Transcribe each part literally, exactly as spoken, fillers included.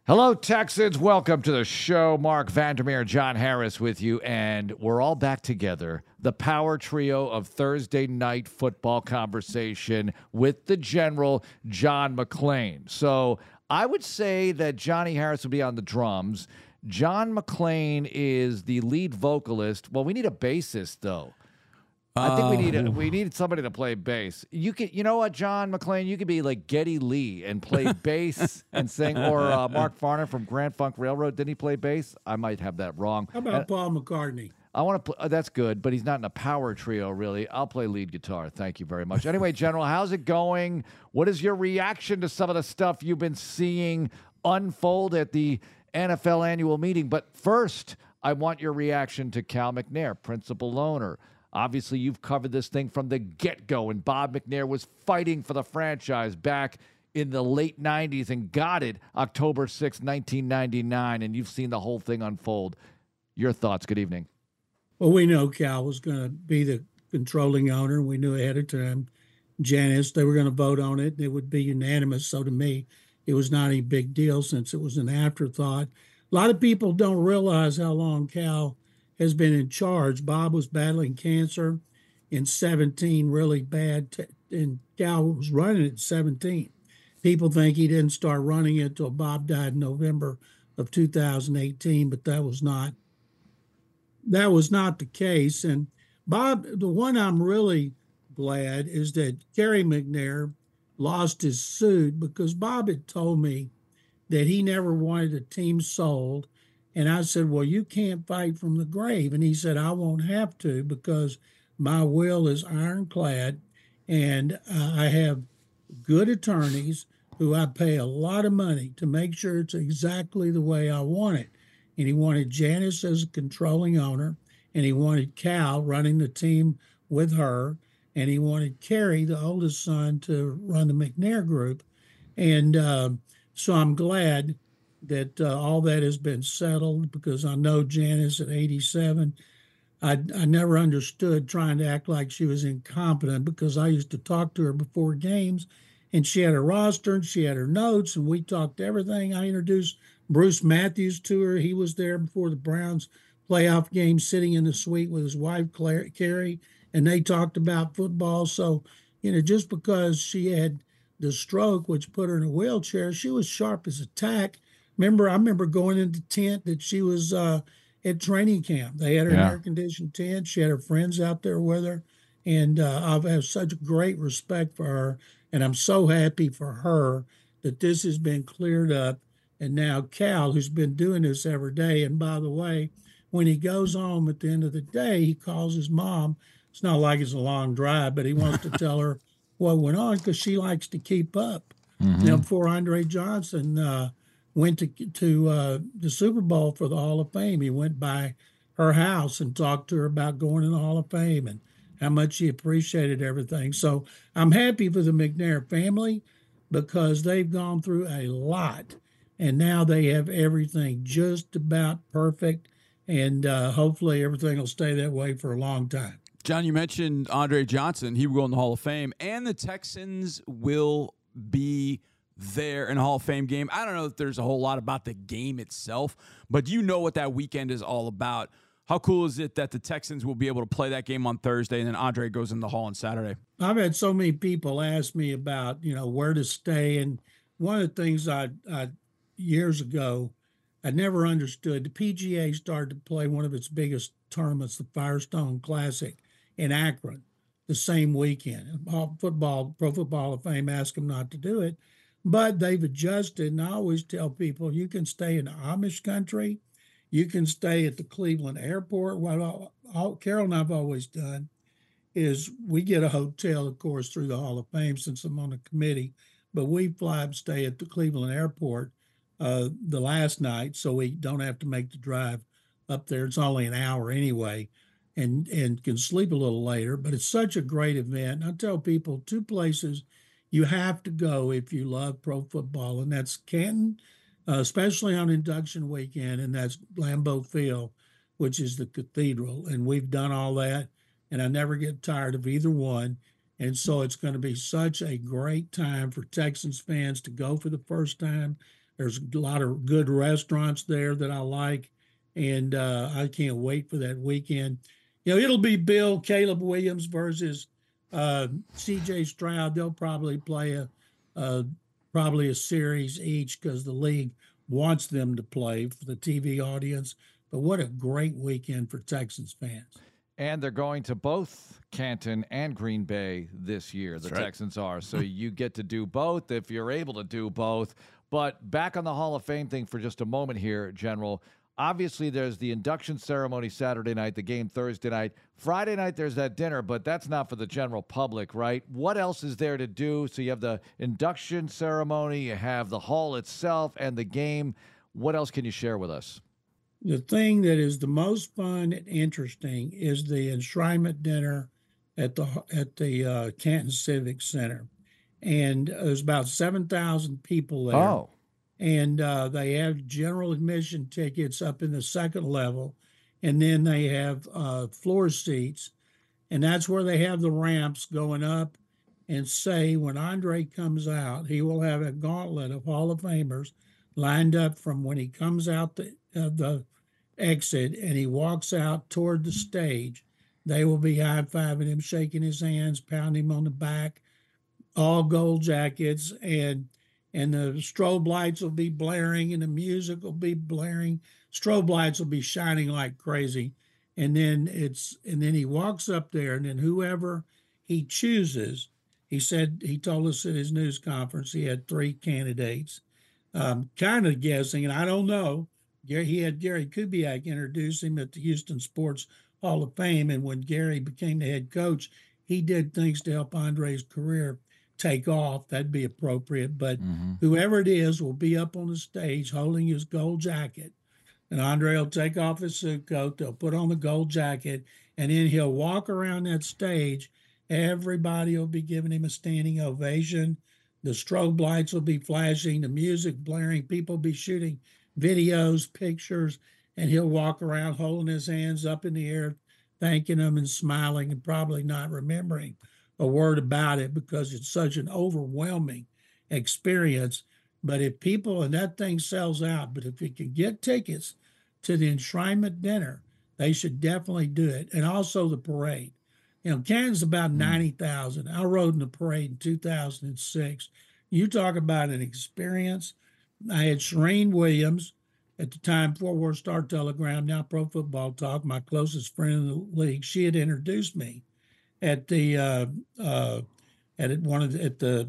Hello, Texans. Welcome to the show. Mark Vandermeer, John Harris with you, and we're all back together. The power trio of Thursday night football conversation with the general, John McClain. So I would say that Johnny Harris would be on the drums. John McClain is the lead vocalist. Well, we need a bassist, though. I think we need a, we need somebody to play bass. You could, you know what, John McClain, you could be like Geddy Lee and play bass and sing, or uh, Mark Farner from Grand Funk Railroad. Didn't he play bass? I might have that wrong. How about And Paul McCartney? I want to. Pl- uh, that's good, but he's not in a power trio, really. I'll play lead guitar. Thank you very much. Anyway, General, how's it going? What is your reaction to some of the stuff you've been seeing unfold at the N F L annual meeting? But first, I want your reaction to Cal McNair, principal owner. Obviously, you've covered this thing from the get-go, and Bob McNair was fighting for the franchise back in the late nineties and got it October sixth, nineteen ninety-nine, and you've seen the whole thing unfold. Your thoughts. Good evening. Well, we know Cal was going to be the controlling owner. We knew ahead of time. Janice, they were going to vote on it. It would be unanimous. So to me, it was not a big deal since it was an afterthought. A lot of people don't realize how long Cal has been in charge. Bob was battling cancer in seventeen, really bad, t- and Cal was running at seventeen. People think he didn't start running it until Bob died in November of two thousand eighteen, but that was not that was not the case. And Bob, the one I'm really glad is that Gary McNair lost his suit, because Bob had told me that he never wanted a team sold. And I said, well, you can't fight from the grave. And he said, I won't have to, because my will is ironclad, and uh, I have good attorneys who I pay a lot of money to make sure it's exactly the way I want it. And he wanted Janice as a controlling owner, and he wanted Cal running the team with her, and he wanted Kerry, the oldest son, to run the McNair group. And uh, so I'm glad that uh, all that has been settled, because I know Janice at eighty-seven, I, I never understood trying to act like she was incompetent, because I used to talk to her before games, and she had a roster and she had her notes, and we talked everything. I introduced Bruce Matthews to her. He was there before the Browns playoff game, sitting in the suite with his wife, Claire, Carrie, and they talked about football. So, you know, just because she had the stroke, which put her in a wheelchair, she was sharp as a tack. Remember, I remember going into tent that she was uh, at training camp. They had her in Yeah. air conditioned tent. She had her friends out there with her. And uh, I've had such great respect for her. And I'm so happy for her that this has been cleared up. And now Cal, who's been doing this every day. And by the way, when he goes home at the end of the day, he calls his mom. It's not like it's a long drive, but he wants to tell her what went on, because she likes to keep up. Mm-hmm. Now, before Andre Johnson uh, went to to uh, the Super Bowl for the Hall of Fame, he went by her house and talked to her about going in the Hall of Fame and how much he appreciated everything. So I'm happy for the McNair family, because they've gone through a lot, and now they have everything just about perfect, and uh, hopefully everything will stay that way for a long time. John, you mentioned Andre Johnson. He will go in the Hall of Fame, and the Texans will be there in a Hall of Fame game. I don't know if there's a whole lot about the game itself, but you know what that weekend is all about. How cool is it that the Texans will be able to play that game on Thursday, and then Andre goes in the Hall on Saturday? I've had so many people ask me about, you know, where to stay. And one of the things I, I years ago, I never understood. The P G A started to play one of its biggest tournaments, the Firestone Classic in Akron, the same weekend. Football, Pro Football Hall of Fame asked them not to do it, but they've adjusted. And I always tell people, you can stay in the Amish country, you can stay at the Cleveland airport. What all, all, Carol and I've always done is we get a hotel, of course, through the Hall of Fame, since I'm on the committee, but we fly and stay at the Cleveland airport uh, the last night, so we don't have to make the drive up there. It's only an hour anyway, and and can sleep a little later. But it's such a great event. I tell people two places you have to go if you love pro football, and that's Canton, uh, especially on induction weekend, and that's Lambeau Field, which is the cathedral. And we've done all that, and I never get tired of either one. And so it's going to be such a great time for Texans fans to go for the first time. There's a lot of good restaurants there that I like, and uh, I can't wait for that weekend. You know, it'll be Bill Caleb Williams versus uh, C J Stroud. They'll probably play a, a probably a series each because the league wants them to play for the T V audience. But what a great weekend for Texans fans. And they're going to both Canton and Green Bay this year, the That's right. Texans are. So you get to do both if you're able to do both. But back on the Hall of Fame thing for just a moment here, General. Obviously, there's the induction ceremony Saturday night, the game Thursday night. Friday night, there's that dinner, but that's not for the general public, right? What else is there to do? So you have the induction ceremony, you have the hall itself, and the game. What else can you share with us? The thing that is the most fun and interesting is the enshrinement dinner at the at the uh, Canton Civic Center, and there's about seven thousand people there. Oh, And uh, they have general admission tickets up in the second level, and then they have uh, floor seats, and that's where they have the ramps going up. And say when Andre comes out, he will have a gauntlet of Hall of Famers lined up from when he comes out the uh, the exit and he walks out toward the stage. They will be high-fiving him, shaking his hands, pounding him on the back, all gold jackets, and and the strobe lights will be blaring and the music will be blaring. Strobe lights will be shining like crazy. And then it's and then he walks up there, and then whoever he chooses, he said he told us at his news conference he had three candidates. Um, kind of guessing, and I don't know. He had Gary Kubiak introduce him at the Houston Sports Hall of Fame, and when Gary became the head coach, he did things to help Andre's career take off. That'd be appropriate. But mm-hmm. whoever it is will be up on the stage holding his gold jacket, and Andre will take off his suit coat. They'll put on the gold jacket, and then he'll walk around that stage. Everybody will be giving him a standing ovation. The strobe lights will be flashing, the music blaring, people will be shooting videos, pictures, and he'll walk around holding his hands up in the air, thanking them and smiling and probably not remembering a word about it because it's such an overwhelming experience. But if people, and that thing sells out, but if you can get tickets to the enshrinement dinner, they should definitely do it. And also the parade. You know, Canton's about ninety thousand. I rode in the parade in two thousand six. You talk about an experience. I had Shereen Williams, at the time Fort Worth Star Telegram, now Pro Football Talk, my closest friend in the league. She had introduced me at the uh, uh, at one of the, at the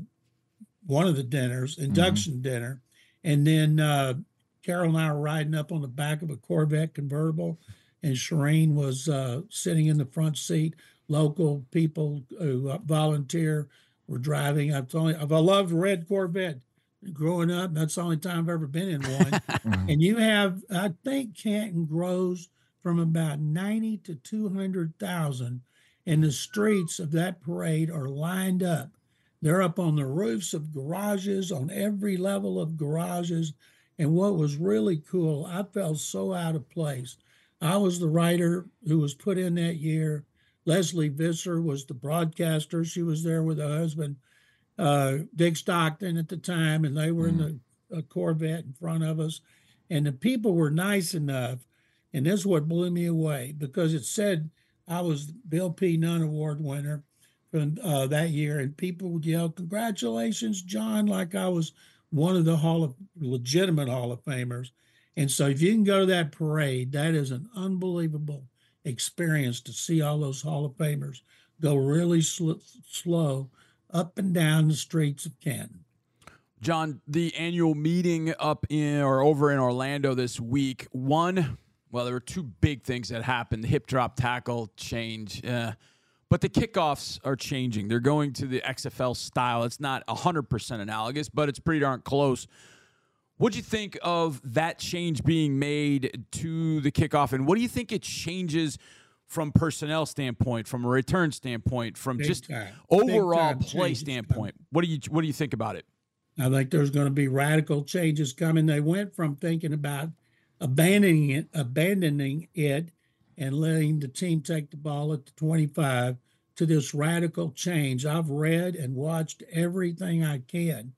one of the dinners, induction mm-hmm. dinner, and then uh, Carol and I were riding up on the back of a Corvette convertible, and Shereen was uh, sitting in the front seat. Local people who volunteer were driving. I've only I've loved red Corvette growing up. That's the only time I've ever been in one. And you have, I think Canton grows from about ninety to two hundred thousand, and the streets of that parade are lined up. They're up on the roofs of garages, on every level of garages. And what was really cool, I felt so out of place. I was the writer who was put in that year. Leslie Visser was the broadcaster. She was there with her husband, uh, Dick Stockton at the time, and they were mm. in the a Corvette in front of us. And the people were nice enough, and this is what blew me away, because it said I was Bill P. Nunn Award winner from uh, that year, and people would yell, "Congratulations, John," like I was one of the Hall of legitimate Hall of Famers. And so if you can go to that parade, that is an unbelievable experience to see all those Hall of Famers go really sl- slow up and down the streets of Canton. John, the annual meeting up in or over in Orlando this week, one, well, there were two big things that happened. The hip drop tackle change, uh, but the kickoffs are changing. They're going to the X F L style. It's not one hundred percent analogous, but it's pretty darn close. What do you think of that change being made to the kickoff, and what do you think it changes from personnel standpoint, from a return standpoint, from Big just time. overall Big time play changes standpoint? coming. What do you what do you think about it? I think there's going to be radical changes coming. They went from thinking about abandoning it, abandoning it, and letting the team take the ball at the twenty-five to this radical change. I've read and watched everything I can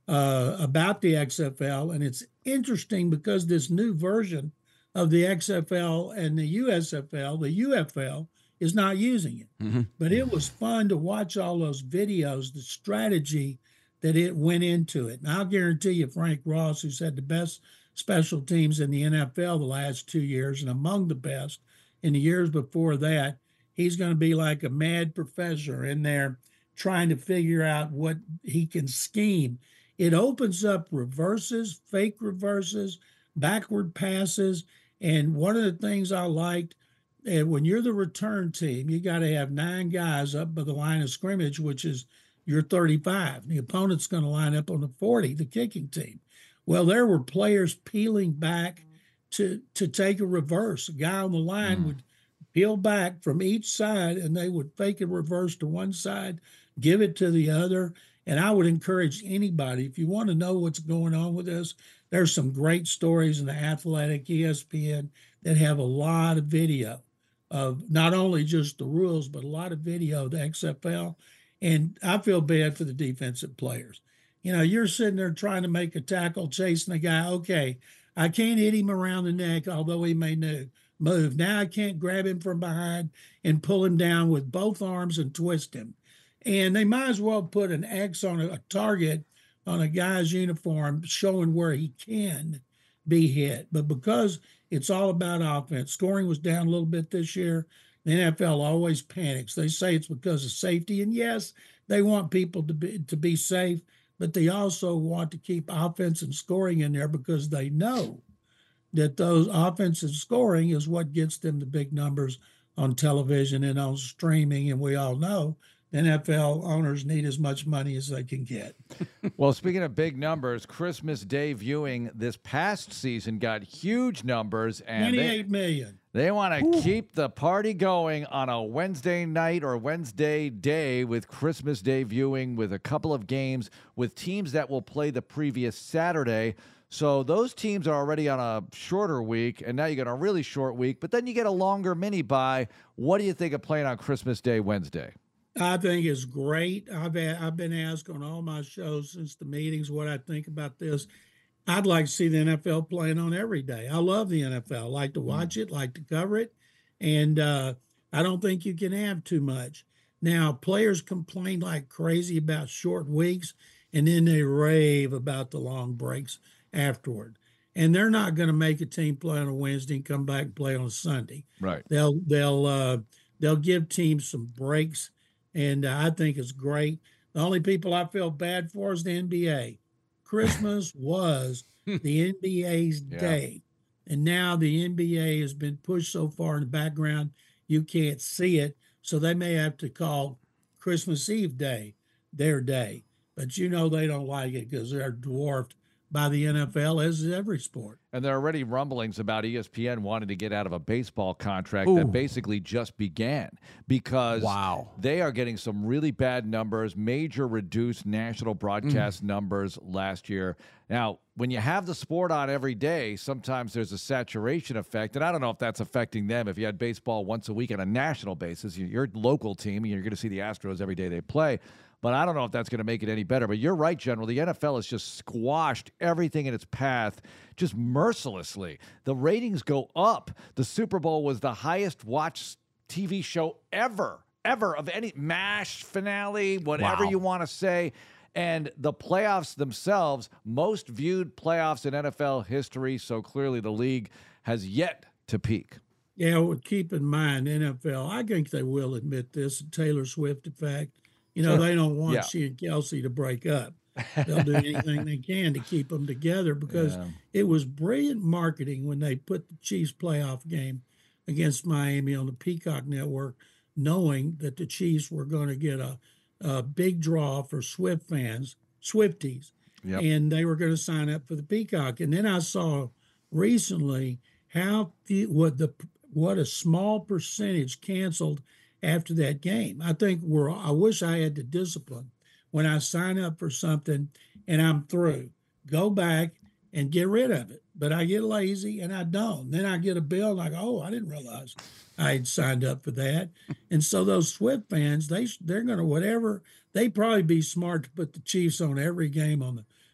uh, about the X F L, and it's interesting because this new version of the X F L and the U S F L, the U F L, is not using it. Mm-hmm. But it was fun to watch all those videos, the strategy that it went into it. And I'll guarantee you, Frank Ross, who's had the best special teams in the N F L the last two years and among the best in the years before that, he's going to be like a mad professor in there trying to figure out what he can scheme. It opens up reverses, fake reverses, backward passes. And one of the things I liked, and when you're the return team, you got to have nine guys up by the line of scrimmage, which is your thirty-five. The opponent's going to line up on the forty, the kicking team. Well, there were players peeling back to to take a reverse. A guy on the line mm. would peel back from each side, and they would fake a reverse to one side, give it to the other. And I would encourage anybody, if you want to know what's going on with this, there's some great stories in the Athletic, E S P N, that have a lot of video of not only just the rules, but a lot of video of the X F L. And I feel bad for the defensive players. You know, you're sitting there trying to make a tackle, chasing a guy. Okay, I can't hit him around the neck, although he may move. Now I can't grab him from behind and pull him down with both arms and twist him. And they might as well put an X on a, a target on a guy's uniform showing where he can be hit. But because it's all about offense, scoring was down a little bit this year. The N F L always panics. They say it's because of safety. And yes, they want people to be to be safe, but they also want to keep offense and scoring in there because they know that those offensive scoring is what gets them the big numbers on television and on streaming. And we all know N F L owners need as much money as they can get. Well, speaking of big numbers, Christmas Day viewing this past season got huge numbers. And twenty-eight million. They want to keep the party going on a Wednesday night or Wednesday day with Christmas Day viewing with a couple of games with teams that will play the previous Saturday. So those teams are already on a shorter week, and now you get a really short week, but then you get a longer mini bye. What do you think of playing on Christmas Day Wednesday? I think it's great. I've I've been asked on all my shows since the meetings what I think about this. I'd like to see the N F L playing on every day. I love the N F L. Like to watch it, like to cover it, and uh, I don't think you can have too much. Now, players complain like crazy about short weeks, and then they rave about the long breaks afterward. And they're not going to make a team play on a Wednesday and come back and play on a Sunday. Right. They'll they'll uh, they'll give teams some breaks. And uh, I think it's great. The only people I feel bad for is the N B A. Christmas was the N B A's yeah. day. And now the N B A has been pushed so far in the background, you can't see it. So they may have to call Christmas Eve day their day. But you know they don't like it because they're dwarfed by the N F L, as is every sport. And there are already rumblings about E S P N wanting to get out of a baseball contract Ooh. that basically just began because wow. they are getting some really bad numbers, major reduced national broadcast mm. numbers last year. Now, when you have the sport on every day, sometimes there's a saturation effect, and I don't know if that's affecting them. If you had baseball once a week on a national basis, your local team, you're going to see the Astros every day they play. But I don't know if that's going to make it any better. But you're right, General. The N F L has just squashed everything in its path just mercilessly. The ratings go up. The Super Bowl was the highest watched T V show ever, ever of any MASH finale, whatever wow. you want to say. And the playoffs themselves, most viewed playoffs in N F L history. So clearly the league has yet to peak. Yeah, well, keep in mind, N F L, I think they will admit this, Taylor Swift effect. You know, they don't want yeah. she and Kelsey to break up. They'll do anything they can to keep them together because yeah. it was brilliant marketing when they put the Chiefs playoff game against Miami on the Peacock Network, knowing that the Chiefs were going to get a, a big draw for Swift fans, Swifties, yep. and they were going to sign up for the Peacock. And then I saw recently how few, what the what a small percentage canceled after that game. I think we're, I wish I had the discipline when I sign up for something and I'm through, go back and get rid of it. But I get lazy and I don't. Then I get a bill like, oh, I didn't realize I had signed up for that. And so those Swift fans, they, they're going to, whatever, they probably be smart to put the Chiefs on every game on the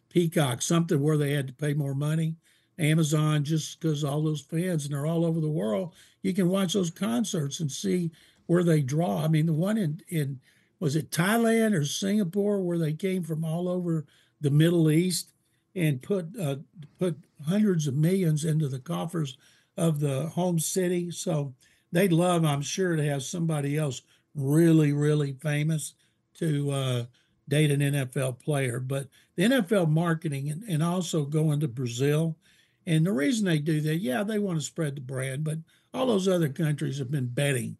Peacock, something where they had to pay more money. Amazon, just because all those fans and they're all over the world, you can watch those concerts and see where they draw. I mean, the one in in was it Thailand or Singapore where they came from all over the Middle East and put uh, put hundreds of millions into the coffers of the home city. So they'd love, I'm sure, to have somebody else really, really famous to uh, date an N F L player. But the N F L marketing and, and also going to Brazil. And the reason they do that, yeah, they want to spread the brand, but all those other countries have been betting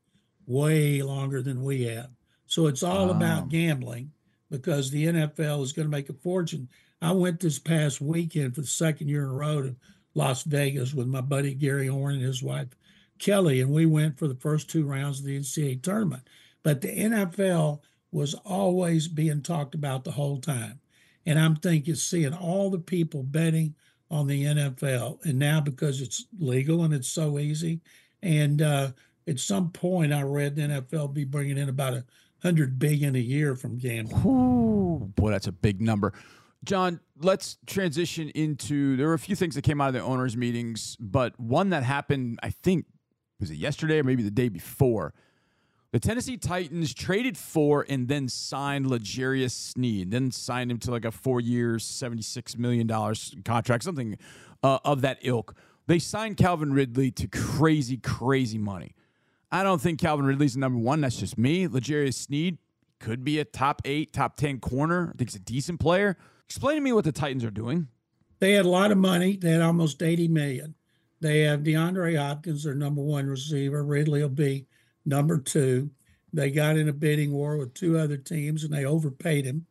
way longer than we have. So it's all Oh. about gambling because the N F L is going to make a fortune. I went this past weekend for the second year in a row to Las Vegas with my buddy Gary Horn and his wife Kelly, and we went for the first two rounds of the N C double A tournament. But the N F L was always being talked about the whole time. And I'm thinking, seeing all the people betting on the N F L, and now because it's legal and it's so easy, and uh, at some point I read the N F L be bringing in about a hundred billion a year from gambling. Ooh, boy, that's a big number. John, let's transition into, there were a few things that came out of the owners' meetings, but one that happened, I think, was it yesterday or maybe the day before? The Tennessee Titans traded for and then signed L'Jarius Sneed, then signed him to like a four-year, seventy-six million dollars contract, something uh, of that ilk. They signed Calvin Ridley to crazy, crazy money. I don't think Calvin Ridley's the number one. That's just me. L'Jarius Sneed could be a top eight, top ten corner. I think he's a decent player. Explain to me what the Titans are doing. They had a lot of money. They had almost eighty million dollars. They have DeAndre Hopkins, their number one receiver. Ridley will be number two. They got in a bidding war with two other teams, and they overpaid him.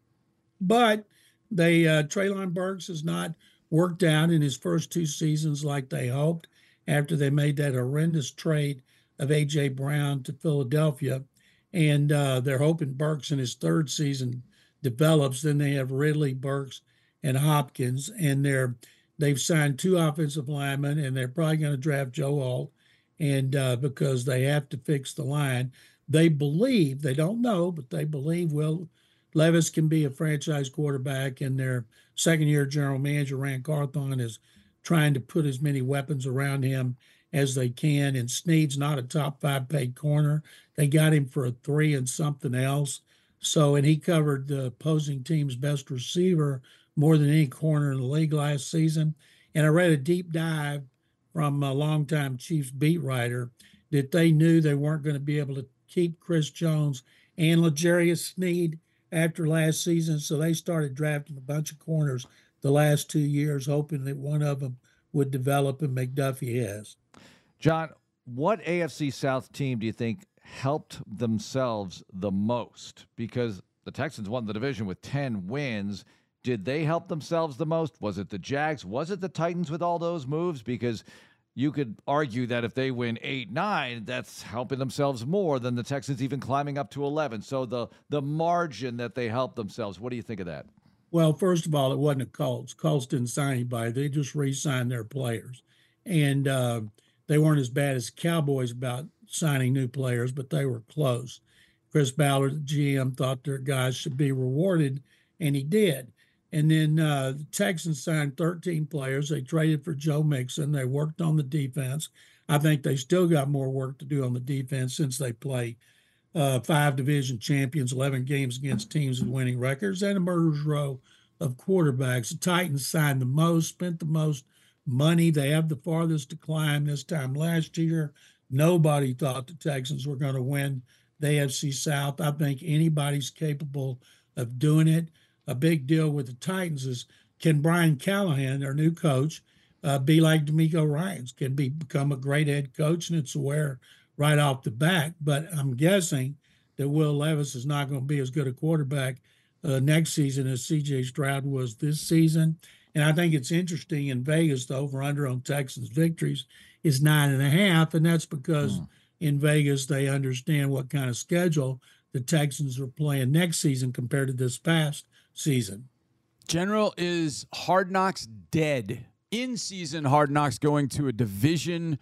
But they uh, Treylon Burks has not worked out in his first two seasons like they hoped after they made that horrendous trade of A J. Brown to Philadelphia. And uh, they're hoping Burks in his third season develops. Then they have Ridley, Burks, and Hopkins. And they're, they've signed two offensive linemen, and they're probably going to draft Joe Alt. And uh, because they have to fix the line, they believe, they don't know, but they believe Will Levis can be a franchise quarterback, and their second-year general manager, Rand Carthon, is trying to put as many weapons around him as they can. And Sneed's not a top five paid corner. They got him for a three and something else. So, and he covered the opposing team's best receiver more than any corner in the league last season. And I read a deep dive from a longtime Chiefs beat writer that they knew they weren't going to be able to keep Chris Jones and L'Jarius Sneed after last season. So they started drafting a bunch of corners the last two years, hoping that one of them would develop, and McDuffie has. John, what A F C South team do you think helped themselves the most? Because the Texans won the division with ten wins. Did they help themselves the most? Was it the Jags? Was it the Titans with all those moves? Because you could argue that if they win eight, nine, that's helping themselves more than the Texans even climbing up to eleven. So the the margin that they helped themselves, what do you think of that? Well, first of all, it wasn't a Colts. Colts didn't sign anybody. They just re-signed their players. And uh, they weren't as bad as Cowboys about signing new players, but they were close. Chris Ballard, the G M, thought their guys should be rewarded, and he did. And then uh, the Texans signed thirteen players. They traded for Joe Mixon. They worked on the defense. I think they still got more work to do on the defense since they play uh, five division champions, eleven games against teams with winning records, and a murderer's row of quarterbacks. The Titans signed the most, spent the most money. They have the farthest to climb this time last year. Nobody thought the Texans were going to win the A F C South. I think anybody's capable of doing it. A big deal with the Titans is, can Brian Callahan, their new coach, uh, be like DeMeco Ryans? Can be become a great head coach? And it's aware right off the bat. But I'm guessing that Will Levis is not going to be as good a quarterback uh, next season as C J Stroud was this season. And I think it's interesting in Vegas, the over-under on Texans victories is nine and a half. And that's because mm. in Vegas, they understand what kind of schedule the Texans are playing next season compared to this past season. General, is Hard Knocks dead? In-season Hard Knocks going to a division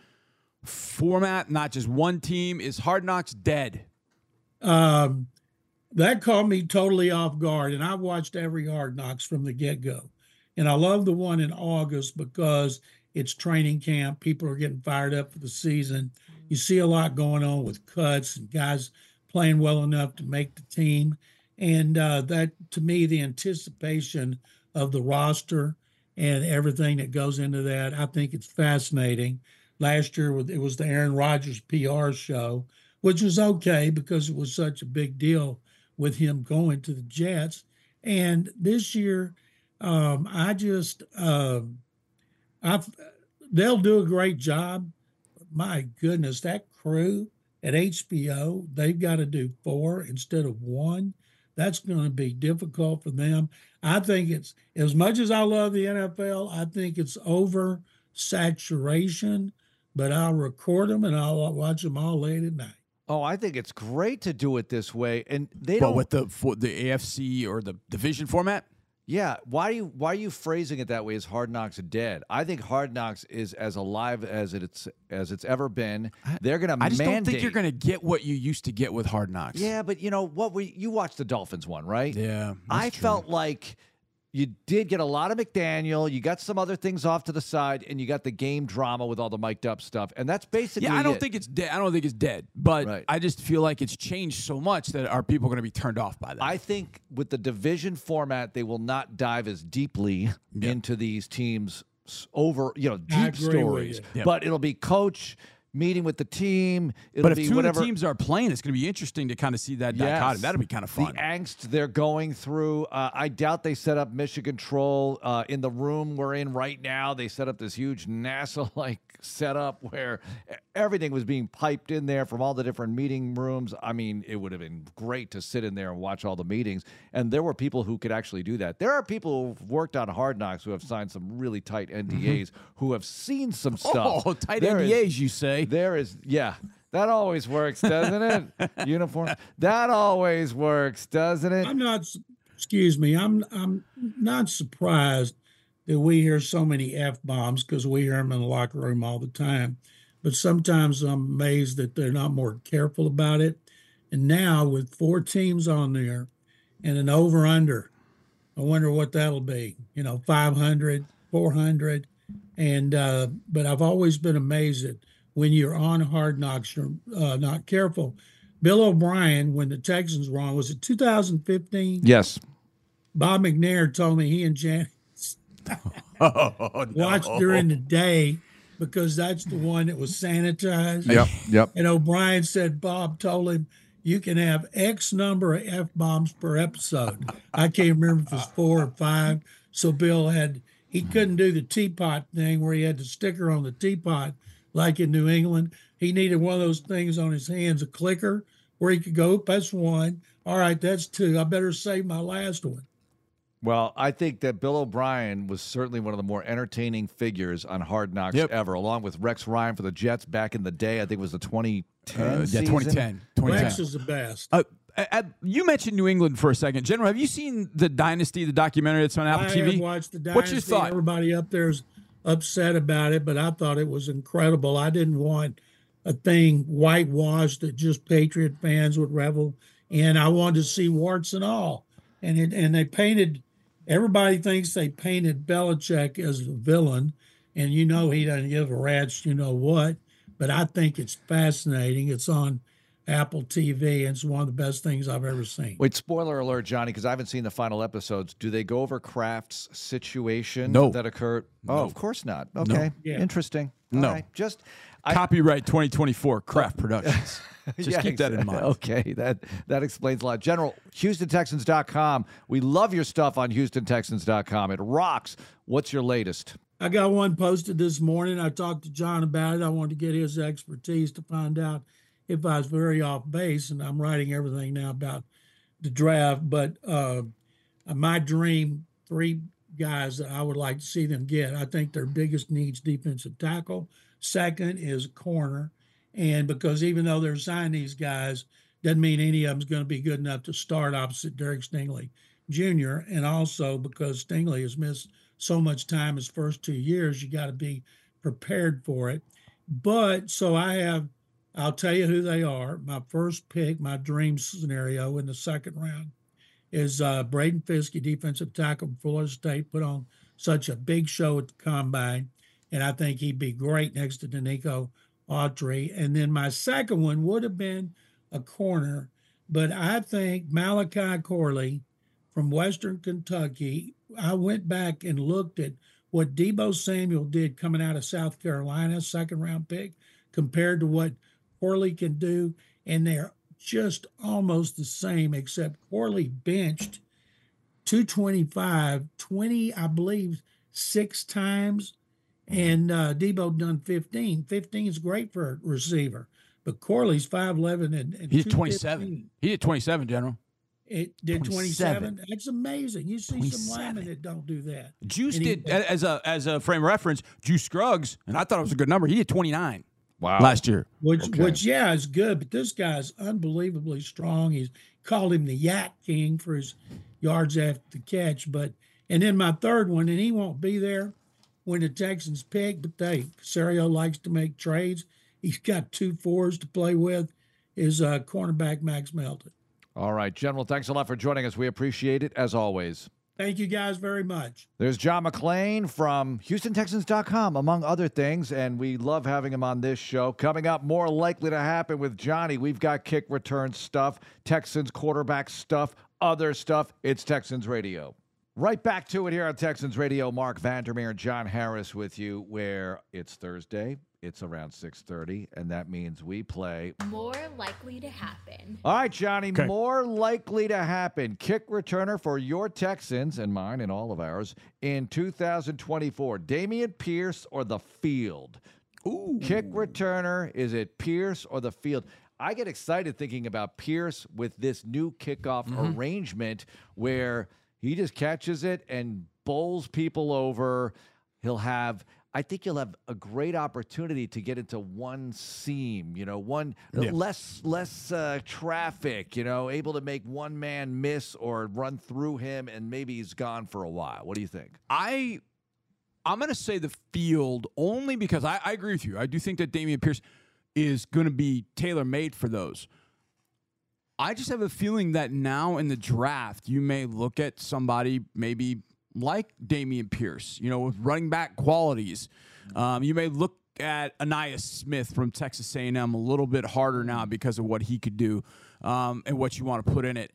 format, not just one team. Is Hard Knocks dead? Um, that caught me totally off guard, and I watched every Hard Knocks from the get-go. And I love the one in August because it's training camp. People are getting fired up for the season. You see a lot going on with cuts and guys playing well enough to make the team. And uh, that, to me, the anticipation of the roster and everything that goes into that, I think it's fascinating. Last year, it was the Aaron Rodgers P R show, which was okay because it was such a big deal with him going to the Jets. And this year, um, I just, uh, I, they'll do a great job. My goodness, that crew at H B O, they've got to do four instead of one. That's going to be difficult for them. I think it's, as much as I love the N F L, I think it's over saturation, but I'll record them and I'll watch them all late at night. Oh, I think it's great to do it this way, and they But don't. with the for the A F C or the division format, Yeah, why do you why are you phrasing it that way? As Hard Knocks dead? I think Hard Knocks is as alive as it's as it's ever been. They're going to I just mandate. don't think you're going to get what you used to get with Hard Knocks. Yeah, but you know what? We you watched the Dolphins one, right? Yeah, I that's true. felt like you did get a lot of McDaniel. You got some other things off to the side, and you got the game drama with all the mic'd up stuff, and that's basically. Yeah, I don't it. think it's dead. I don't think it's dead, but Right. I just feel like it's changed so much that are people going to be turned off by that? I think with the division format, they will not dive as deeply Yeah. into these teams s- over, you know, I deep agree with stories. you. Yeah. But it'll be coach meeting with the team. It'll but if be two whatever of the teams are playing, it's going to be interesting to kind of see that Yes. dichotomy. That'll be kind of fun. the angst they're going through. Uh, I doubt they set up mission control uh, in the room we're in right now. They set up this huge NASA-like setup where everything was being piped in there from all the different meeting rooms. I mean, it would have been great to sit in there and watch all the meetings. And there were people who could actually do that. There are people who've worked on Hard Knocks who have signed some really tight N D As who have seen some stuff. oh, tight There N is- D As, you say? There is, yeah. That always works, doesn't it? Uniform. That always works, doesn't it? I'm not, excuse me, I'm I'm not surprised that we hear so many F bombs because we hear them in the locker room all the time. But sometimes I'm amazed that they're not more careful about it. And now with four teams on there and an over under, I wonder what that'll be. You know, five hundred, four hundred. And, uh, but I've always been amazed that when you're on Hard Knocks, you're uh, not careful. Bill O'Brien, when the Texans were on, was it two thousand fifteen? Yes. Bob McNair told me he and Janice oh, watched during the day because that's the one that was sanitized. Yep. Yep. And O'Brien said Bob told him you can have X number of F bombs per episode. I can't remember if it was four or five. So Bill had, he couldn't do the teapot thing where he had the sticker on the teapot like in New England. He needed one of those things on his hands, a clicker, where he could go, "Oop, that's one. All right, that's two. I better save my last one." Well, I think that Bill O'Brien was certainly one of the more entertaining figures on Hard Knocks Yep. ever, along with Rex Ryan for the Jets back in the day. I think it was the twenty ten Uh, yeah, season. twenty ten. twenty ten. Rex is the best. Uh, uh, you mentioned New England for a second. General, have you seen the Dynasty, the documentary that's on Apple I T V? have watched the Dynasty. What's your thought? Everybody up there's upset about it, but I thought it was incredible. I didn't want a thing whitewashed that just Patriot fans would revel in. I wanted to see warts and all. And it, and they painted, everybody thinks they painted Belichick as a villain, and you know he doesn't give a rat's you know what. But I think it's fascinating. It's on Apple T V, and it's one of the best things I've ever seen. Wait, spoiler alert, Johnny, because I haven't seen the final episodes. Do they go over Kraft's situation No. that occurred? Oh, No. of course not. Okay. Yeah. Interesting. All No. right. Just I, Copyright twenty twenty-four, Kraft Productions. Just Yeah, keep that in exactly. mind. Okay, that that explains a lot. General, Houston Texans dot com. We love your stuff on Houston Texans dot com. It rocks. What's your latest? I got one posted this morning. I talked to John about it. I wanted to get his expertise to find out if I was very off base, and I'm writing everything now about the draft. But uh, my dream, three guys that I would like to see them get. I think their biggest needs defensive tackle. Second is corner. And because even though they're signing these guys, doesn't mean any of them's going to be good enough to start opposite Derek Stingley Junior And also because Stingley has missed so much time his first two years, you got to be prepared for it. But so I have, I'll tell you who they are. My first pick, my dream scenario in the second round is uh, Braden Fiske, defensive tackle from Florida State, put on such a big show at the combine, and I think he'd be great next to Danico Autry. And then my second one would have been a corner, but I think Malachi Corley from Western Kentucky. I went back and looked at what Deebo Samuel did coming out of South Carolina, second round pick, compared to what Corley can do, and they're just almost the same, except Corley benched two twenty-five, twenty, I believe, six times, and uh, Deebo done fifteen. fifteen is great for a receiver, but Corley's five eleven and, and he did twenty-seven. He did twenty-seven, General. It did twenty-seven. That's amazing. You see some linemen that don't do that. Juice And he- did as a as a frame of reference. Juice Scruggs, and I thought it was a good number. He did twenty-nine Wow. last year. Which, Okay. which, yeah, is good. But this guy's unbelievably strong. He's called him the Yak King for his yards after the catch. But and then my third one, and he won't be there when the Texans pick. But they Casario likes to make trades. He's got two fours to play with. Is uh, cornerback Max Melton. All right, General, thanks a lot for joining us. We appreciate it, as always. Thank you guys very much. There's John McClain from Houston Texans dot com, among other things, and we love having him on this show. Coming up, more likely to happen with Johnny. We've got kick return stuff, Texans quarterback stuff, other stuff. It's Texans Radio. Right back to it here on Texans Radio. Mark Vandermeer and John Harris with you, where it's Thursday. It's around six thirty, and that means we play More likely to happen. All right, Johnny, Okay. more likely to happen. Kick returner for your Texans and mine and all of ours in two thousand twenty-four. Dameon Pierce or the field? Ooh. Kick returner, is it Pierce or the field? I get excited thinking about Pierce with this new kickoff Mm-hmm. arrangement where he just catches it and bowls people over. He'll have... I think you'll have a great opportunity to get into one seam, you know, one Yeah. less less uh, traffic, you know, able to make one man miss or run through him, and maybe he's gone for a while. What do you think? I I'm gonna say the field only because I, I agree with you. I do think that Dameon Pierce is gonna be tailor made for those. I just have a feeling that now in the draft, you may look at somebody maybe like Dameon Pierce, you know, with running back qualities. Um, you may look at Anais Smith from Texas A and M a little bit harder now because of what he could do um, and what you want to put in it.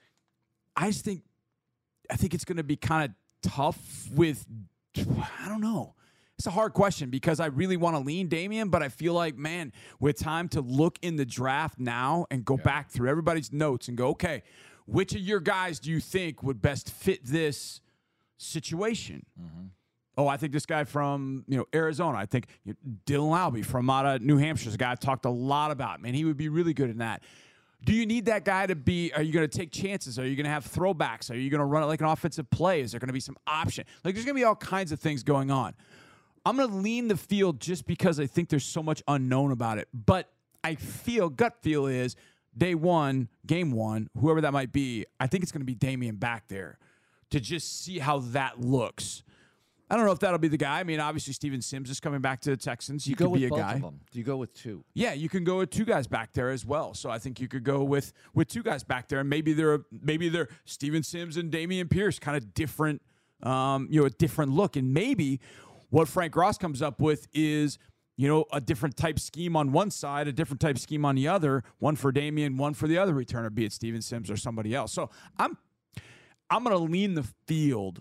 I just think, I think it's going to be kind of tough with, I don't know. It's a hard question because I really want to lean Dameon, but I feel like, man, with time to look in the draft now and go back through everybody's notes and go, okay, which of your guys do you think would best fit this situation? Mm-hmm. Oh, I think this guy from you know Arizona. I think you know, Dylan Albee from out of New Hampshire is a guy I talked a lot about. Man, he would be really good in that. Do you need that guy to be? Are you going to take chances? Are you going to have throwbacks? Are you going to run it like an offensive play? Is there going to be some option? Like there's going to be all kinds of things going on. I'm going to lean the field just because I think there's so much unknown about it. But I feel, gut feel is day one, game one, whoever that might be, I think it's going to be Dameon back there to just see how that looks. I don't know if that'll be the guy. I mean, obviously, Steven Sims is coming back to the Texans. He You go could with be a both guy. of them. Do you go with two? Yeah, you can go with two guys back there as well. So I think you could go with with two guys back there, and maybe they're maybe they're Steven Sims and Dameon Pierce, kind of different, um, you know, a different look. And maybe what Frank Ross comes up with is, you know, a different type scheme on one side, a different type scheme on the other. One for Dameon, one for the other returner, be it Steven Sims or somebody else. So I'm I'm going to lean the field.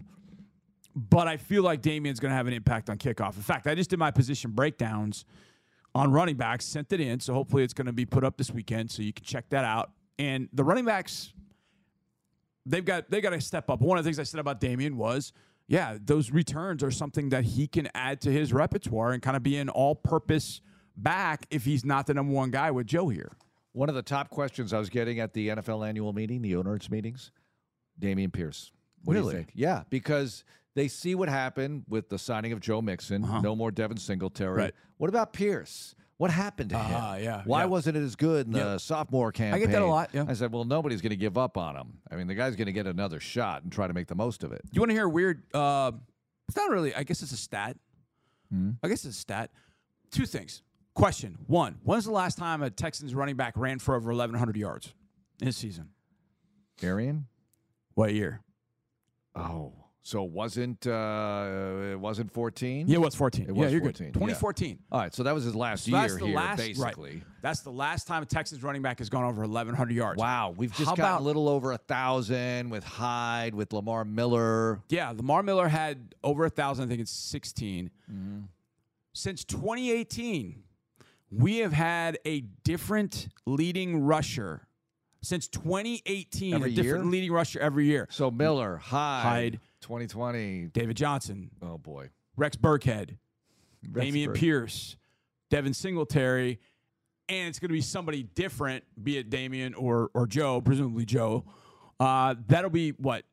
But I feel like Dameon's going to have an impact on kickoff. In fact, I just did my position breakdowns on running backs, sent it in, so hopefully it's going to be put up this weekend, so you can check that out. And the running backs, they've got they got to step up. One of the things I said about Dameon was, yeah, those returns are something that he can add to his repertoire and kind of be an all-purpose back if he's not the number one guy with Joe here. One of the top questions I was getting at the N F L annual meeting, the owners' meetings, Dameon Pierce. What do Really? you think? Yeah, because they see what happened with the signing of Joe Mixon. Uh-huh. No more Devin Singletary. Right. What about Pierce? What happened to him? Ah, yeah, Why yeah. wasn't it as good in the Yeah. sophomore campaign? I get that a lot, yeah. I said, well, nobody's going to give up on him. I mean, the guy's going to get another shot and try to make the most of it. You want to hear a weird? Uh, it's not really. I guess it's a stat. Hmm? I guess it's a stat. Two things. Question one: when's the last time a Texans running back ran for over eleven hundred yards in a season? Arian? What year? Oh, So it wasn't uh, it wasn't fourteen? Yeah, it was fourteen. It yeah, was you're fourteen, good. twenty fourteen. All right, so that was his last So year that's the here, last, basically. Right. That's the last time a Texans running back has gone over eleven hundred yards. Wow, we've just How got about- a little over a thousand with Hyde, with Lamar Miller. Yeah, Lamar Miller had over a thousand. I think it's sixteen. Mm-hmm. Since twenty eighteen, we have had a different leading rusher. Since twenty eighteen, Every a different year? leading rusher every year. So Miller, Hyde, Hyde. twenty twenty. David Johnson, Oh boy, Rex Burkhead, Rex Damian Burke. Pierce, Devin Singletary, and it's going to be somebody different, be it Damian or or Joe, presumably Joe. Uh, that'll be what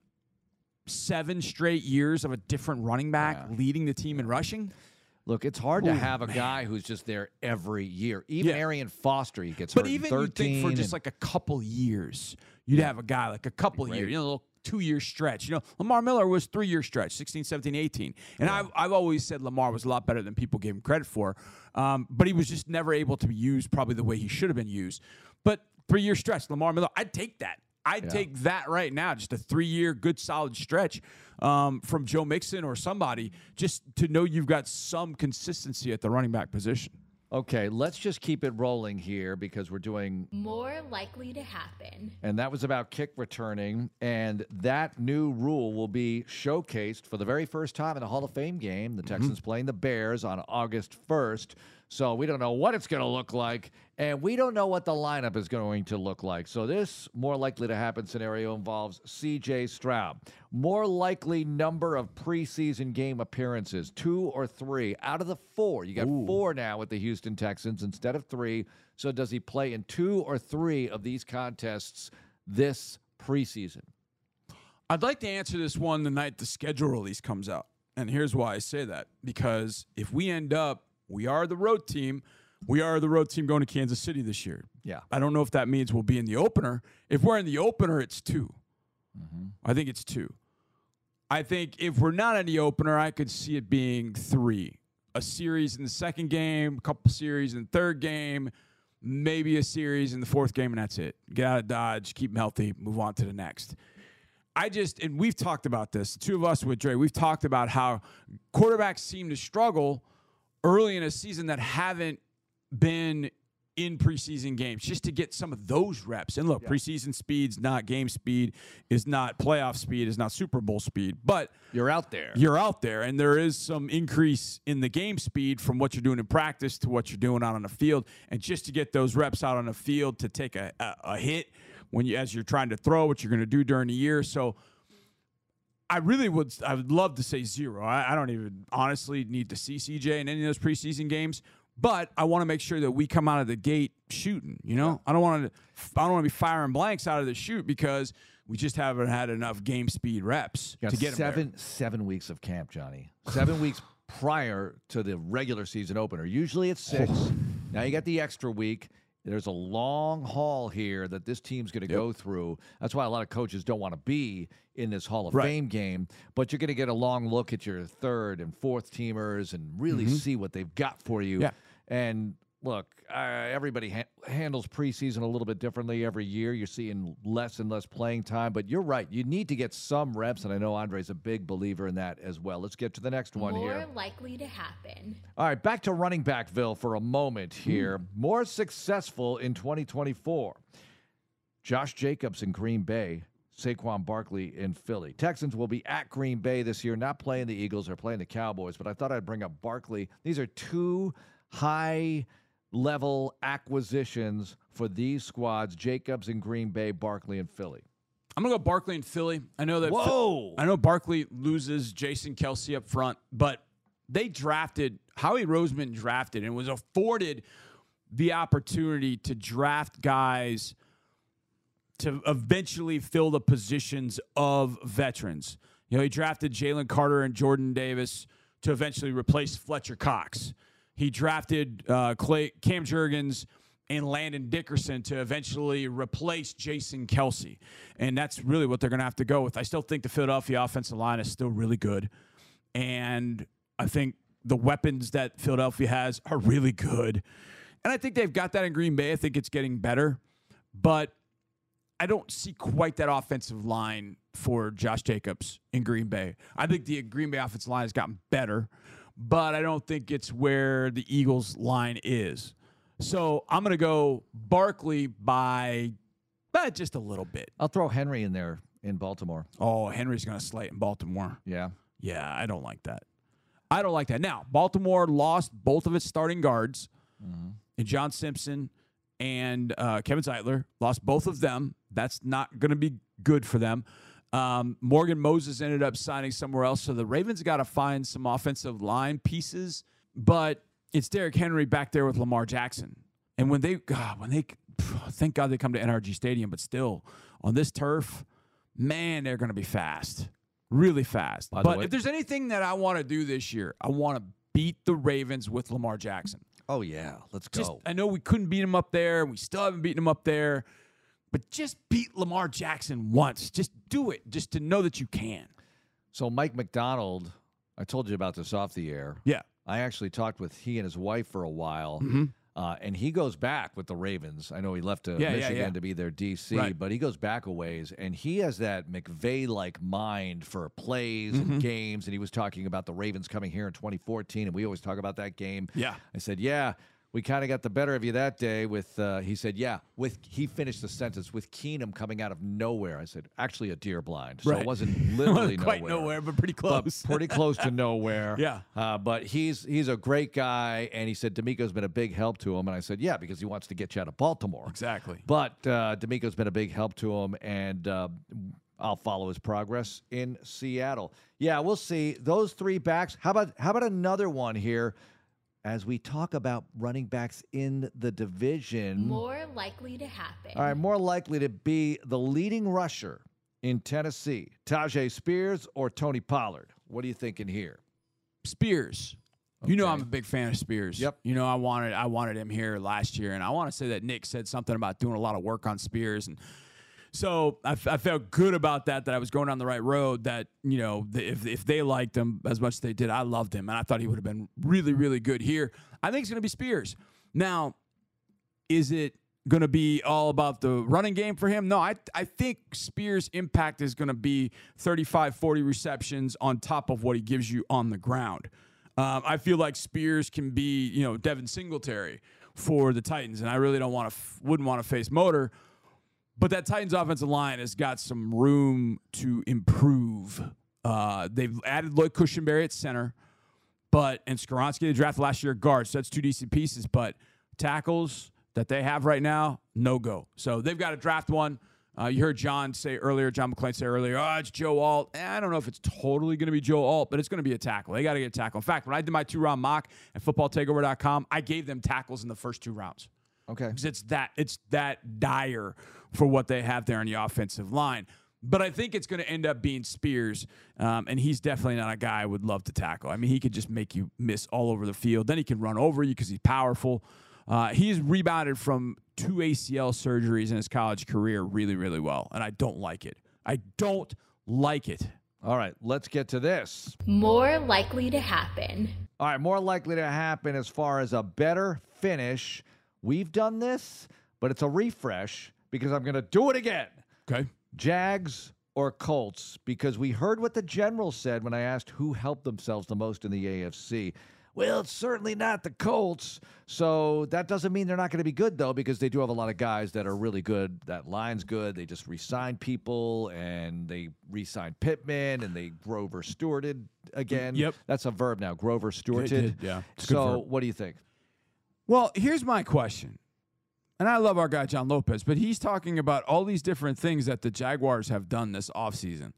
seven straight years of a different running back Yeah. leading the team in rushing. Look, it's hard to Ooh, have a man. guy who's just there every year. Even Yeah. Arian Foster, he gets But hurt in even you'd think for thirteen just and- like a couple years, you'd have a guy like a couple Great. years, you know, a little two-year stretch. You know, Lamar Miller was three-year stretch, sixteen, seventeen, eighteen. And I've, I've always said Lamar was a lot better than people gave him credit for. Um, but he was just never able to be used probably the way he should have been used. But three-year stretch, Lamar Miller, I'd take that. I'd Yeah. take that right now, just a three-year good solid stretch um, from Joe Mixon or somebody, just to know you've got some consistency at the running back position. Okay, let's just keep it rolling here because we're doing, More likely to happen. and that was about kick returning, and that new rule will be showcased for the very first time in the Hall of Fame game. The Texans playing the Bears on August first. So we don't know what it's going to look like, and we don't know what the lineup is going to look like. So this more likely to happen scenario involves C J Stroud. More likely number of preseason game appearances, two or three out of the four. You got four now with the Houston Texans instead of three. So does he play in two or three of these contests this preseason? I'd like to answer this one the night the schedule release comes out. And here's why I say that. Because if we end up, we are the road team, we are the road team going to Kansas City this year. Yeah. I don't know if that means we'll be in the opener. If we're in the opener, it's two. I think it's two. I think if we're not in the opener, I could see it being three. A series in the second game, a couple series in the third game, maybe a series in the fourth game, and that's it. Get out of Dodge, keep them healthy, move on to the next. I just, and we've talked about this, the two of us with Dre, we've talked about how quarterbacks seem to struggle early in a season that haven't been in preseason games just to get some of those reps. And look, preseason speed's not game speed, is not playoff speed, is not Super Bowl speed, but You're out there. you're out there, and there is some increase in the game speed from what you're doing in practice to what you're doing out on the field. And just to get those reps out on the field to take a, a, a hit when you as you're trying to throw, what you're going to do during the year. So I really would I would love to say zero. I, I don't even honestly need to see C J in any of those preseason games. But I want to make sure that we come out of the gate shooting. You know, I don't want to. I don't want to be firing blanks out of the chute because we just haven't had enough game speed reps You got to get 'em there. seven seven weeks of camp, Johnny. Seven weeks prior to the regular season opener. Usually it's six. Now you got the extra week. There's a long haul here that this team's going to Yep. go through. That's why a lot of coaches don't want to be in this Hall of Right. Fame game. But you're going to get a long look at your third and fourth teamers and really see what they've got for you. Yeah. And look, uh, everybody ha- handles preseason a little bit differently every year. You're seeing less and less playing time, but you're right. You need to get some reps, and I know Andre's a big believer in that as well. Let's get to the next one More here. likely to happen. All right, back to running backville for a moment here. More successful in twenty twenty-four. Josh Jacobs in Green Bay, Saquon Barkley in Philly. Texans will be at Green Bay this year, not playing the Eagles or playing the Cowboys, but I thought I'd bring up Barkley. These are two high-level acquisitions for these squads, Jacobs in Green Bay, Barkley in Philly. I'm gonna go Barkley and Philly. I know that. Whoa! I know Barkley loses Jason Kelsey up front, but they drafted Howie Roseman drafted and was afforded the opportunity to draft guys to eventually fill the positions of veterans. You know, he drafted Jalen Carter and Jordan Davis to eventually replace Fletcher Cox. He drafted uh, Clay, Cam Jurgens and Landon Dickerson to eventually replace Jason Kelsey. And that's really what they're going to have to go with. I still think the Philadelphia offensive line is still really good. And I think the weapons that Philadelphia has are really good. And I think they've got that in Green Bay. I think it's getting better. But I don't see quite that offensive line for Josh Jacobs in Green Bay. I think the Green Bay offensive line has gotten better, but I don't think it's where the Eagles line is. So I'm going to go Barkley by uh, just a little bit. I'll throw Henry in there in Baltimore. Oh, Henry's going to slay it in Baltimore. Yeah. Yeah, I don't like that. I don't like that. Now, Baltimore lost both of its starting guards, mm-hmm. and John Simpson and uh, Kevin Zeitler lost both of them. That's not going to be good for them. Um, Morgan Moses ended up signing somewhere else, so the Ravens got to find some offensive line pieces. But it's Derrick Henry back there with Lamar Jackson, and when they, God, when they, thank God they come to N R G Stadium, but still on this turf, man, they're going to be fast, really fast. By the But way- if there's anything that I want to do this year, I want to beat the Ravens with Lamar Jackson. Oh, yeah. Let's go. Just, I know we couldn't beat him up there. We still haven't beaten him up there. But just beat Lamar Jackson once. Just do it, just to know that you can. So Mike McDonald, I told you about this off the air. Yeah. I actually talked with he and his wife for a while, Mm-hmm. uh, and he goes back with the Ravens. I know he left to Yeah, yeah, Michigan yeah. to be their D C, Right. but he goes back a ways, and he has that McVay-like mind for plays Mm-hmm. and games, and he was talking about the Ravens coming here in twenty fourteen, and we always talk about that game. Yeah. I said, yeah, we kind of got the better of you that day with, uh, he said, yeah, with, he finished the sentence, with Keenum coming out of nowhere. I said, actually a deer blind. So Right. it wasn't literally Quite nowhere. nowhere, but pretty But close. pretty close to nowhere. Yeah. Uh, but he's he's a great guy, and he said D'Amico's been a big help to him. And I said, yeah, because he wants to get you out of Baltimore. Exactly. But uh, D'Amico's been a big help to him, and uh, I'll follow his progress in Seattle. Yeah, we'll see. Those three backs. How about how about another one here? As we talk about running backs in the division, More likely to happen. all right, more likely to be the leading rusher in Tennessee, Tajay Spears or Tony Pollard. What are you thinking here? Spears. You know Okay. I'm a big fan of Spears. Yep. You know I wanted I wanted him here last year, and I want to say that Nick said something about doing a lot of work on Spears, and so I, f- I felt good about that. That I was going down the right road. That you know the, if if they liked him as much as they did, I loved him, and I thought he would have been really really good here. I think it's going to be Spears. Now, is it going to be all about the running game for him? No, I I think Spears' impact is going to be thirty-five, forty receptions on top of what he gives you on the ground. Um, I feel like Spears can be, you know, Devin Singletary for the Titans, and I really don't want to, f- wouldn't want to face Motor. But that Titans offensive line has got some room to improve. Uh, they've added Lloyd Cushenberry at center, but and Skoronski they drafted last year at guard, so that's two decent pieces. But tackles that they have right now, no go. So they've got to draft one. Uh, you heard John say earlier, John McClain say earlier, oh, it's Joe Alt. Eh, I don't know if it's totally going to be Joe Alt, but it's going to be a tackle. They got to get a tackle. In fact, when I did my two-round mock at football takeover dot com, I gave them tackles in the first two rounds. Okay. Because it's that it's that dire for what they have there on the offensive line. But I think it's going to end up being Spears, um, and he's definitely not a guy I would love to tackle. I mean, he could just make you miss all over the field. Then he can run over you because he's powerful. Uh, he's rebounded from two A C L surgeries in his college career really, really well, and I don't like it. I don't like it. All right, let's get to this. More likely to happen. All right, more likely to happen as far as a better finish. We've done this, but it's a refresh because I'm going to do it again. Okay. Jags or Colts, because we heard what the general said when I asked who helped themselves the most in the A F C. Well, it's certainly not the Colts, so that doesn't mean they're not going to be good, though, because they do have a lot of guys that are really good. That line's good. They just re-signed people, and they re-signed Pittman, and they Grover Stewarted again. Yep. That's a verb now, Grover Stewarted. did, yeah. It's a good So verb. what do you think? Well, here's my question. And I love our guy, John Lopez, but he's talking about all these different things that the Jaguars have done this offseason.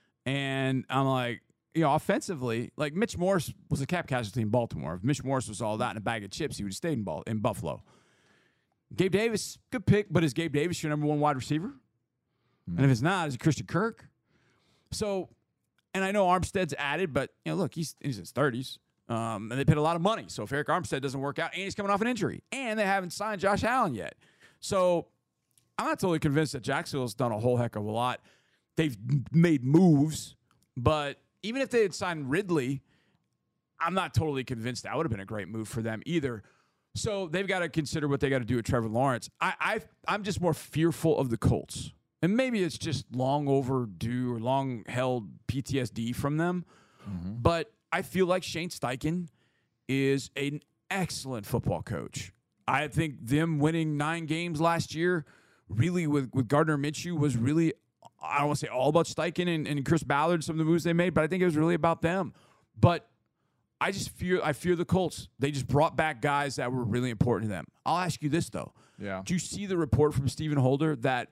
And I'm like, you know, offensively, like Mitch Morse was a cap casualty in Baltimore. If Mitch Morse was all that in a bag of chips, he would have stayed in, Ball, in Buffalo. Gabe Davis, good pick, but is Gabe Davis your number one wide receiver? Mm-hmm. And if it's not, is it Christian Kirk? So, and I know Armstead's added, but, you know, look, he's, he's in his thirties. Um, and they paid a lot of money. So if Eric Armstead doesn't work out, and he's coming off an injury, and they haven't signed Josh Allen yet. So I'm not totally convinced that Jacksonville's done a whole heck of a lot. They've made moves, but even if they had signed Ridley, I'm not totally convinced that would have been a great move for them either. So they've got to consider what they got to do with Trevor Lawrence. I, I, I'm just more fearful of the Colts. and maybe it's just long overdue or long held P T S D from them, mm-hmm. but I feel like Shane Steichen is an excellent football coach. I think them winning nine games last year, really with, with Gardner Minshew, was really, I don't want to say all about Steichen and, and Chris Ballard, some of the moves they made, but I think it was really about them. But I just fear, I fear the Colts. They just brought back guys that were really important to them. I'll ask you this, though. Yeah. Do you see the report from Stephen Holder that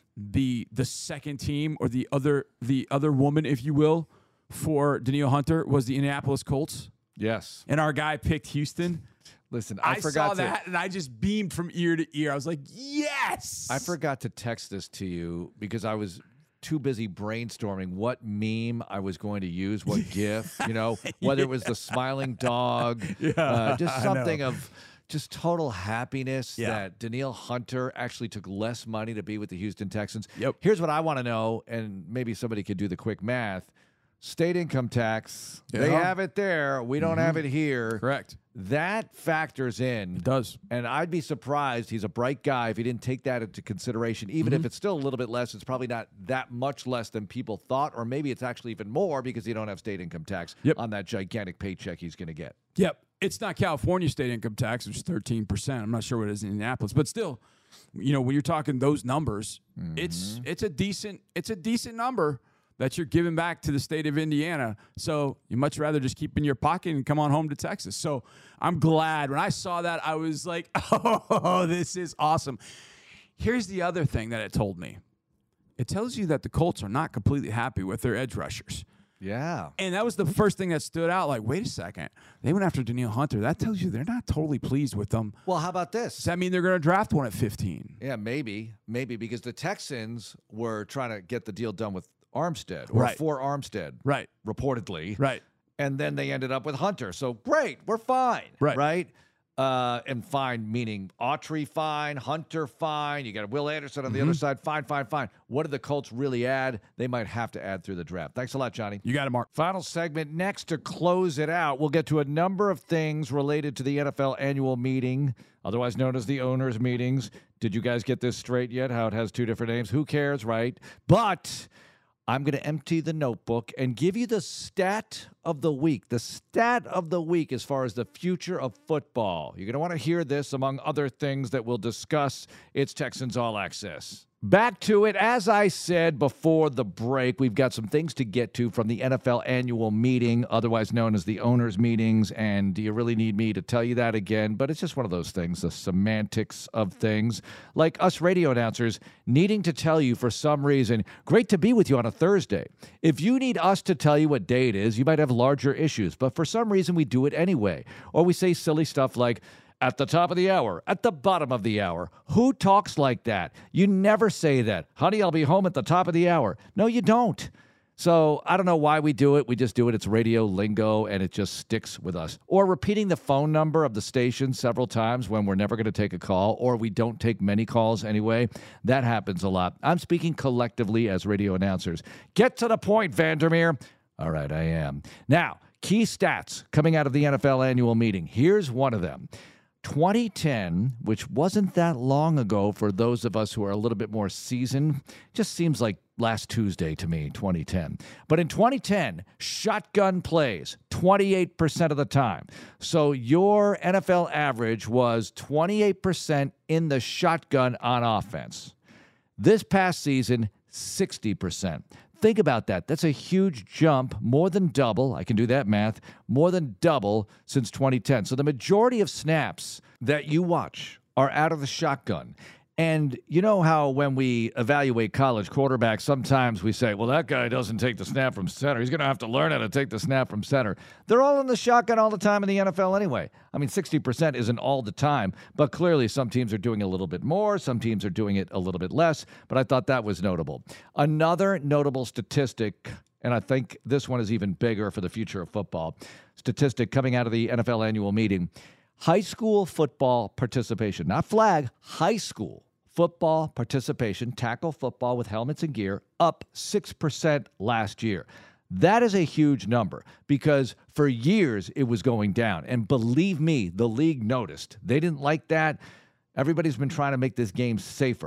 the the second team or the other the other woman, if you will, for Danielle Hunter was the Indianapolis Colts? Yes. And our guy picked Houston? Listen, I, I forgot saw to, that, and I just beamed from ear to ear. I was like, yes! I forgot to text this to you because I was too busy brainstorming what meme I was going to use, what GIF, you know, whether yeah. it was the smiling dog, yeah, uh, just something know. of just total happiness yeah. that Danielle Hunter actually took less money to be with the Houston Texans. Yep. Here's what I want to know, and maybe somebody could do the quick math. State income tax, yeah. they have it there. We don't mm-hmm. have it here. Correct. That factors in. It does. And I'd be surprised. He's a bright guy if he didn't take that into consideration. Even mm-hmm. if it's still a little bit less, it's probably not that much less than people thought. Or maybe it's actually even more because you don't have state income tax yep. on that gigantic paycheck he's going to get. Yep. It's not California state income tax, which is thirteen percent. I'm not sure what it is in Indianapolis. But still, you know, when you're talking those numbers, mm-hmm. it's it's a decent it's a decent number that you're giving back to the state of Indiana. So you much rather just keep in your pocket and come on home to Texas. So I'm glad. When I saw that, I was like, oh, this is awesome. Here's the other thing that it told me. It tells you that the Colts are not completely happy with their edge rushers. Yeah. And that was the first thing that stood out. Like, wait a second. They went after Danielle Hunter. That tells you they're not totally pleased with them. Well, how about this? Does that mean they're going to draft one at fifteen? Yeah, maybe. Maybe because the Texans were trying to get the deal done with Armstead or right. for Armstead. Right. Reportedly. Right. And then they ended up with Hunter. So great, we're fine. Right. Right? Uh, and fine meaning Autry fine, Hunter fine. You got Will Anderson on the mm-hmm. other side. Fine, fine, fine. What did the Colts really add? They might have to add through the draft. Thanks a lot, Johnny. You got it, Mark. Final segment next to close it out. We'll get to a number of things related to the N F L annual meeting, otherwise known as the owners' meetings. Did you guys get this straight yet? How it has two different names? Who cares, right? But I'm going to empty the notebook and give you the stat of the week. The stat of the week as far as the future of football. You're going to want to hear this among other things that we'll discuss. It's Texans All Access. Back to it. As I said before the break, we've got some things to get to from the N F L annual meeting, otherwise known as the owners' meetings. And do you really need me to tell you that again? But it's just one of those things, the semantics of things. Like us radio announcers needing to tell you for some reason, great to be with you on a Thursday. If you need us to tell you what day it is, you might have larger issues. But for some reason, we do it anyway. Or we say silly stuff like, at the top of the hour, at the bottom of the hour. Who talks like that? You never say that. Honey, I'll be home at the top of the hour. No, you don't. So I don't know why we do it. We just do it. It's radio lingo, and it just sticks with us. Or repeating the phone number of the station several times when we're never going to take a call, or we don't take many calls anyway. That happens a lot. I'm speaking collectively as radio announcers. Get to the point, Vandermeer. All right, I am. Now, key stats coming out of the N F L annual meeting. Here's one of them. twenty ten, which wasn't that long ago for those of us who are a little bit more seasoned, just seems like last Tuesday to me, twenty ten. But in twenty ten, shotgun plays, twenty-eight percent of the time. So your N F L average was twenty-eight percent in the shotgun on offense. This past season, sixty percent. Think about that. That's a huge jump, more than double. I can do that math. More than double since twenty ten. So the majority of snaps that you watch are out of the shotgun. And you know how when we evaluate college quarterbacks, sometimes we say, well, that guy doesn't take the snap from center. He's going to have to learn how to take the snap from center. They're all in the shotgun all the time in the N F L anyway. I mean, sixty percent isn't all the time, but clearly some teams are doing a little bit more. Some teams are doing it a little bit less, but I thought that was notable. Another notable statistic, and I think this one is even bigger for the future of football, statistic coming out of the N F L annual meeting. High school football participation, not flag, high school football participation, tackle football with helmets and gear, up six percent last year. That is a huge number because for years it was going down. And believe me, the league noticed. They didn't like that. Everybody's been trying to make this game safer.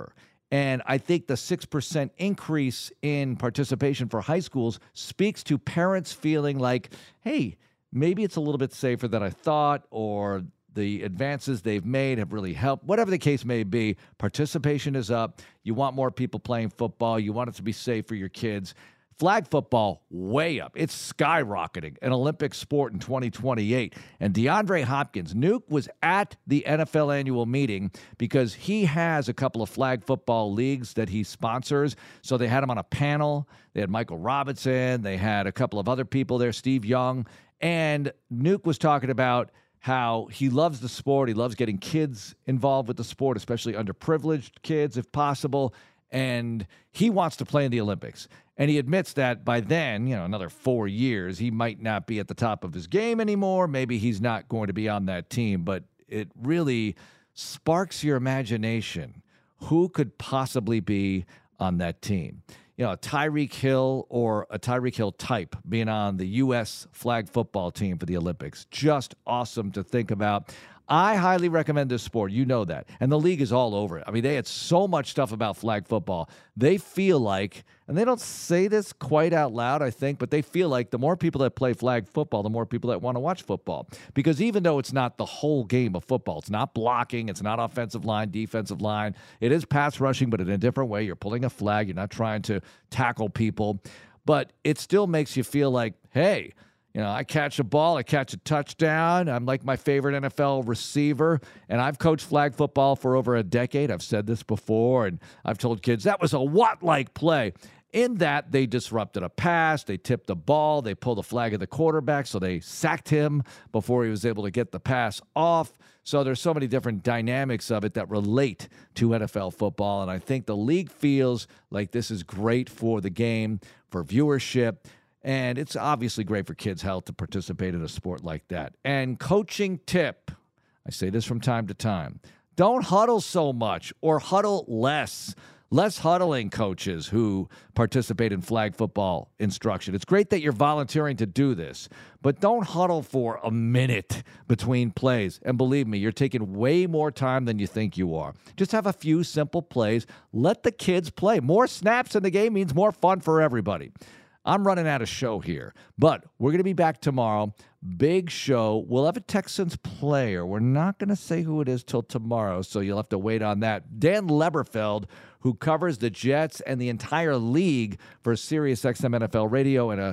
And I think the six percent increase in participation for high schools speaks to parents feeling like, hey, maybe it's a little bit safer than I thought, or the advances they've made have really helped. Whatever the case may be, participation is up. You want more people playing football. You want it to be safe for your kids. Flag football, way up. It's skyrocketing, an Olympic sport in twenty twenty-eight. And DeAndre Hopkins, Nuke was at the N F L annual meeting because he has a couple of flag football leagues that he sponsors. So they had him on a panel. They had Michael Robinson. They had a couple of other people there, Steve Young. And Nuke was talking about how he loves the sport. He loves getting kids involved with the sport, especially underprivileged kids if possible. And he wants to play in the Olympics. And he admits that by then, you know, another four years, he might not be at the top of his game anymore. Maybe he's not going to be on that team, but it really sparks your imagination. Who could possibly be on that team? You know, a Tyreek Hill or a Tyreek Hill type being on the U S flag football team for the Olympics. Just awesome to think about. I highly recommend this sport. You know that. And the league is all over it. I mean, they had so much stuff about flag football. They feel like, and they don't say this quite out loud, I think, but they feel like the more people that play flag football, the more people that want to watch football. Because even though it's not the whole game of football, it's not blocking, it's not offensive line, defensive line, it is pass rushing, but in a different way. You're pulling a flag. You're not trying to tackle people. But it still makes you feel like, hey, you know, I catch a ball, I catch a touchdown. I'm like my favorite N F L receiver, and I've coached flag football for over a decade. I've said this before, and I've told kids that was a what-like play. In that, they disrupted a pass, they tipped the ball, they pulled the flag of the quarterback, so they sacked him before he was able to get the pass off. So there's so many different dynamics of it that relate to N F L football, and I think the league feels like this is great for the game, for viewership. And it's obviously great for kids' health to participate in a sport like that. And coaching tip, I say this from time to time, don't huddle so much or huddle less. Less huddling, coaches who participate in flag football instruction. It's great that you're volunteering to do this, but don't huddle for a minute between plays. And believe me, you're taking way more time than you think you are. Just have a few simple plays. Let the kids play. More snaps in the game means more fun for everybody. I'm running out of show here, but we're going to be back tomorrow. Big show. We'll have a Texans player. We're not going to say who it is till tomorrow, so you'll have to wait on that. Dan Leberfeld, who covers the Jets and the entire league for SiriusXM N F L Radio and a,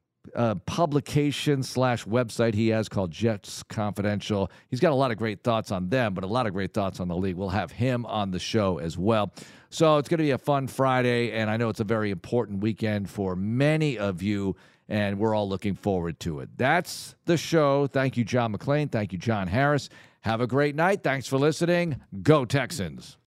a publication slash website he has called Jets Confidential. He's got a lot of great thoughts on them, but a lot of great thoughts on the league. We'll have him on the show as well. So it's going to be a fun Friday, and I know it's a very important weekend for many of you, and we're all looking forward to it. That's the show. Thank you, John McClain. Thank you, John Harris. Have a great night. Thanks for listening. Go Texans.